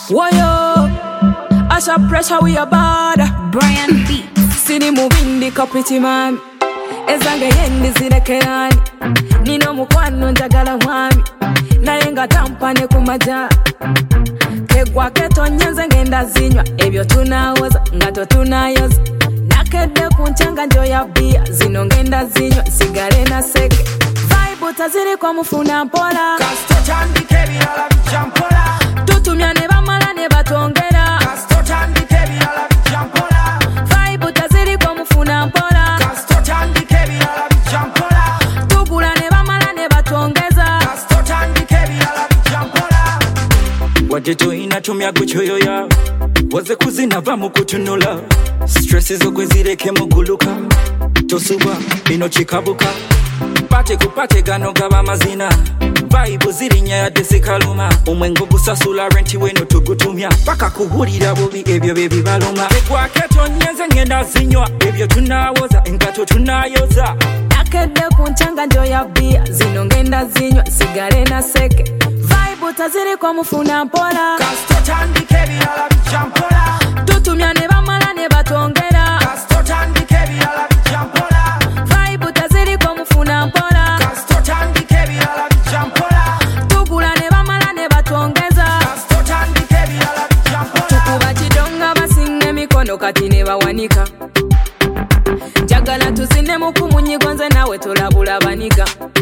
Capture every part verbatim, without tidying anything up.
Woyo, Asha pressure we a bad Brian B. Sini mubindi kapiti mami Ezange yendi zirekerani Nino mukwano njagala mwami Nayenga tampane kumaja Kegwa keto nyenze ngenda zinywa Ebyo tunawoza, ngato tunayoza Nakede kunchanga njo ya bia Zino ngenda zinywa, sigare na seke Vibe utaziri kwa mufuna mpola Kasto chandi kebi ala vichampola Tutumya ne bamala ne batongera Kasto chandi kebi ala vichampola Vibe utaziri kwa mufuna mpola Kasto chandi kebi ala vichampola Tugula ne bamala ne batongeza Kasto chandi kebi ala vichampola Wajeto inatumia kuchoyo ya Waze kuzina vamu kutunula Stresses okwezireke muguluka Tosuba ino chikabuka Pate kupate gano gaba mazina Vibe zirinya ya desikaluma Umwengu gusasula renti weno tugutumya Paka kuhurira bubi ebyo bebi baluma Ekwa keto nyenze ngenda zinywa Ebyo tunawoza engato tunayoza Nakede kunchanga njo ya bia Zino ngenda zinywa sigare na seke Vibe utaziri kwa mufuna mpola Kasto chandi kebi ala vichampola Tutumya ne bamala ne batongera Kasto chandi kebi ala vichampola Vibe utaziri kwa mufuna mpola Kasto chandi kebi ala vichampola Tugula ne bamala ne batongeza Kasto chandi kebi ala vichampola Tukuba chidonga basinge mikono kati ne bawanika Jagala tuzine mukumunyigo nze nawe tolabula banika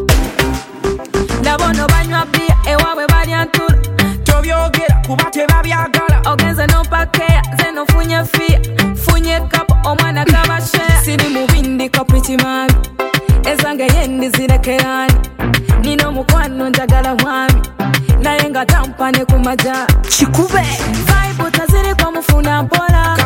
Labono banywa bia ewawe balya ntula Tobyogera kuba tebabyagala Ogenze no pakeya zeno funye fia Funye kapo omwana kabashare Sini mubindi kapiti mami Ezange yendi zirekerani Nino mukwano njagala mwami Nayenga tampane kumaja Chikube Vibe utaziri kwa mufuna mpola